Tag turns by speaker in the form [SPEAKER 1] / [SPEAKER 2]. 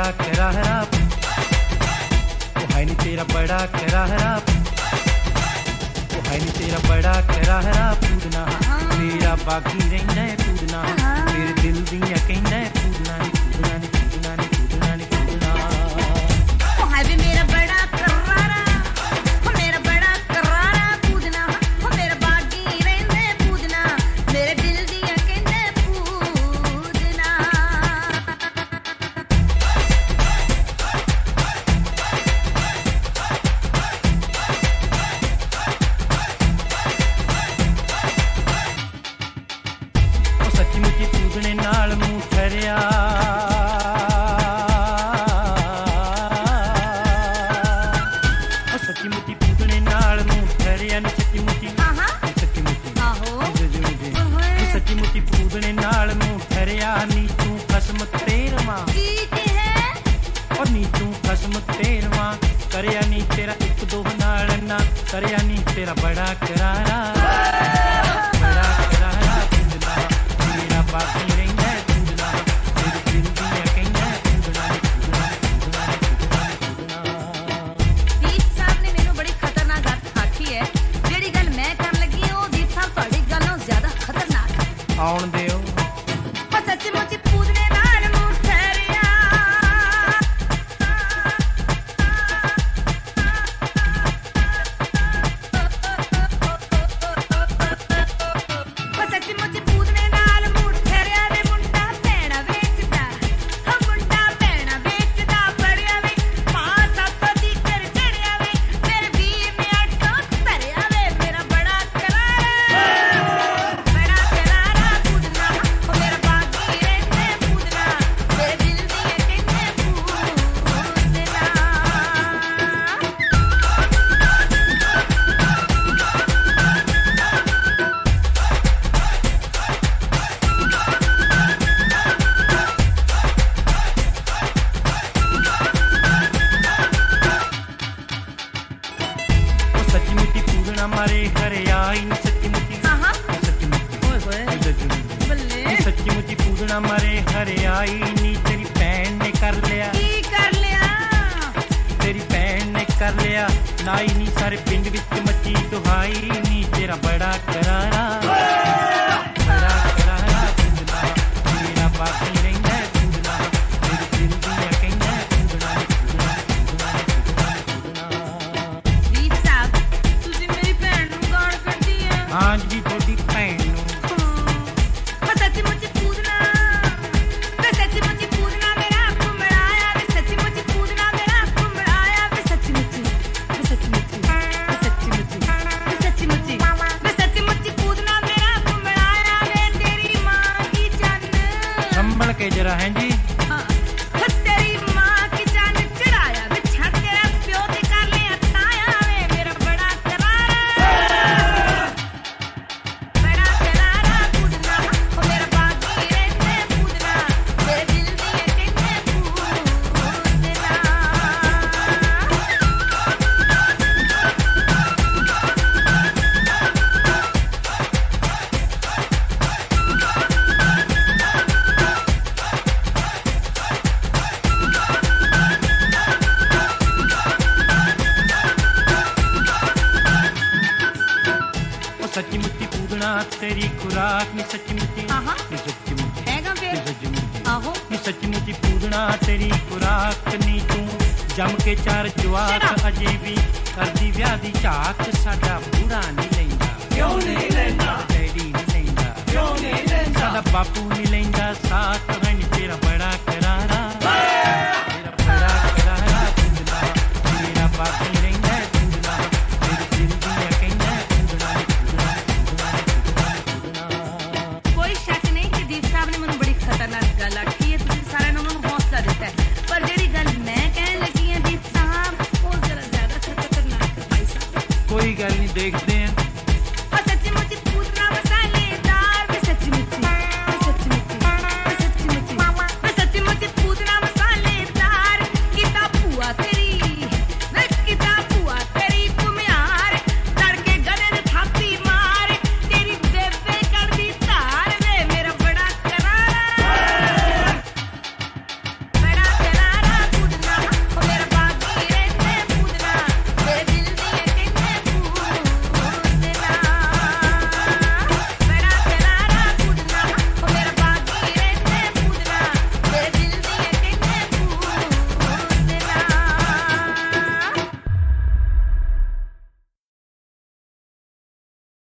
[SPEAKER 1] बड़ा करारा, वो है नी तेरा बड़ा करारा, वो है नी तेरा बड़ा करारा पूदना, तेरा बाकी रहिंदा है पूदना, तेरे दिल दियां कहंदा है पूदना नी पूदना नी पूदना नी पूदना नी पूदना।
[SPEAKER 2] वो है भी मेरा बड़ा करारा, वो मेरा बड़ा करारा पूदना, वो मेरा बाकी रहिंदा है पूदना, मेरे दिल दियां कहंदा है पूदना।
[SPEAKER 1] सच्ची मुच्ची पूदने नाल मूंह ठहरिया, सच्ची मुच्ची पूदने नाल मूंह ठहरिया नी सच्ची मुच्ची, सच्ची मुच्ची सच्ची मुच्ची पूदने नाल मूंह ठहरिया नी तू खसम तेरवा, और नी तू खसम तेरवा करया नी तेरा एक दो नाल ना करया नी तेरा बड़ा करारा, बड़ा करारा पूदना, तेरा बाकी रहिंदा है पूदना, तेरे दिल दियां कहंदा है पूदना नी पूदना नी पूदना नी पूदना नी पूदना।
[SPEAKER 2] दीप साहब ने मैनू बड़ी खतरनाक गल आखी है, जेड़ी गल मैं करन लगी हां, ओ दीप साहब तुहाडी गल्लों ज्यादा खतरनाक है।
[SPEAKER 1] आउण दिओ
[SPEAKER 2] ओ सच्ची मुच्ची पूदने नाल मूंह ठहरिया, ओ सच्ची मुच्ची पूदने नाल मूंह ठहरिया वे मुंडा भैणा वेचदा, ओ मुंडा भैणा वेचदा पड़िया वे, मां सੱਪ ਦੀ ਕਰ ਚੜਿਆ ਵੇ, ਮੇਰੇ ਵੀਰ ਨੇ 800 ਧਰਿਆ ਵੇ, ਮੇਰਾ ਬੜਾ करारा, बड़ा करारा पूदना, ओ मेरा बाकी रहंदा है पूदना, मेरे दिल दियां कहंदे पूदना।
[SPEAKER 1] ਉਹ ਸੱਚੀ ਮੁੱਚੀ ਪੂਦਣਾ ਮਾਰੇ ਘਰੇ ਆਈ ਨੀ ਸੱਚੀ ਮੁੱਚੀ, ਸੱਚੀ ਮੁੱਚੀ
[SPEAKER 2] ओए होए बल्ले
[SPEAKER 1] ਨੀ ਸੱਚੀ ਮੁੱਚੀ ਪੂਦਣਾ ਮਾਰੇ ਘਰੇ ਆਈ ਨੀ ਤੇਰੀ ਭੈਣ ਨੇ ਕਰ ਲਿਆ,
[SPEAKER 2] की कर लिया,
[SPEAKER 1] ਤੇਰੀ ਭੈਣ ਨੇ ਕਰ ਲਿਆ ਨਾਈ ਨੀ ਸਾਰੇ ਪਿੰਡ ਵਿੱਚ ਮੱਚੀ ਦੁਹਾਈ ਨੀ ਤੇਰਾ ਬੜਾ करारा, ਬੜਾ करारा ਪੂਦਨਾ, ਤੇਰਾ ਬਾਕੀ ਰਹਿੰਦਾ ਹੈ ਪੂਦਨਾ, ਤੇਰੇ ਦਿਲ ਦੀਆਂ ਕਹਿੰਦਾ ਹੈ ਪੂਦਨਾ ਨੀ ਪੂਦਨਾ ਨੀ ਪੂਦਨਾ ਨੀ ਪੂਦਨਾ ਨੀ ਪੂਦਨਾ।
[SPEAKER 2] दीप साहब तुसी मेरी भैन नू गाल कड्डी है।
[SPEAKER 1] ਹਾਂ ਜੀ ਤੁਹਾਡੀ ਭੈਣ ਨੂੰ
[SPEAKER 2] ओ सच्ची मुच्ची पूदना, वे सच्ची मुच्ची पूदना मेरा घुमड़ाया, वे सच्ची मुच्ची पूदना मेरा घुमड़ाया, वे सच्ची मुच्ची, वे सच्ची मुच्ची, वे सच्ची मुच्ची, वे सच्ची मुच्ची, वे सच्ची मुच्ची पूदना मेरा घुमड़ाया, वे तेरी माँ की जान,
[SPEAKER 1] ਸੰਭਲ ਕੇ ਜਰਾ ਹੈ ਜੀ
[SPEAKER 2] हाँ, वे तेरी माँ की जान चढ़ाया, वे छड़ तेरा प्यो ते कर लिया ताया, वे मेरा बड़ा करारा, बड़ा करारा पूदना, ओ मेरा बाकी रहंदा है पूदना, मेरे दिल दियां कहंदे पूदना।
[SPEAKER 1] ਉਹ ਸੱਚੀ ਮੁੱਚੀ ਪੂਦਣਾ ਤੇਰੀ ਖੁਰਾਕ ਨੀ ਸੱਚੀ ਮੁੱਚੀ,
[SPEAKER 2] ਆਹਾ।
[SPEAKER 1] ਨੀ ਸੱਚੀ ਮੁੱਚੀ,
[SPEAKER 2] हैगा
[SPEAKER 1] ਨੀ
[SPEAKER 2] फिर
[SPEAKER 1] ਸੱਚੀ ਮੁੱਚੀ,
[SPEAKER 2] आहो
[SPEAKER 1] ਨੀ ਸੱਚੀ ਮੁੱਚੀ ਪੂਦਣਾ ਤੇਰੀ ਖੁਰਾਕ ਨੀ ਤੂੰ ਜੰਮ ਕੇ ਚਾਰ ਜਵਾਕ ਅਜੇ ਵੀ ਕਰਦੀ ਵਿਆਹ ਦੀ ਝਾਕ, ਸਾਡਾ ਬੁੜਾ ਨਹੀਂ ਲੈਂਦਾ, ਕਿਉਂ ਨਹੀਂ ਲੈਂਦਾ, ਡੈਡੀ ਨਹੀਂ ਲੈਂਦਾ, ਕਿਉਂ ਨਹੀਂ ਲੈਂਦਾ, ਸਾਡਾ ਬਾਪੂ ਨਹੀਂ ਲੈਂਦਾ ਸਾਥ, ਹੈ ਨੀ ਤੇਰਾ ਬੜਾ करारा, ਤੇਰਾ ਬੜਾ करारा ਪੂਦਨਾ, ਤੇਰਾ ਬਾਕੀ ਰਹਿੰਦਾ ਹੈ ਪੂਦਨਾ, ਤੇਰੇ ਦਿਲ ਦੀਆਂ ਕਹਿੰਦਾ ਹੈ ਪੂਦਨਾ ਨੀ ਪੂਦਨਾ ਨੀ ਪੂਦਨਾ ਨੀ ਪੂਦਨਾ ਨੀ ਪੂਦਨਾ।
[SPEAKER 2] कोई शक नहीं कि दीप साहब ने मैनू बड़ी खतरनाक गल आखी है, तुसीं सारिआं ने उन्हां नूं हौसला दित्ता है, पर जिहड़ी गल मैं कहण लगी हां दीप साहब, वो जरा ज्यादा खतरनाक है भाई साहब।
[SPEAKER 1] कोई गल नहीं देखते हैं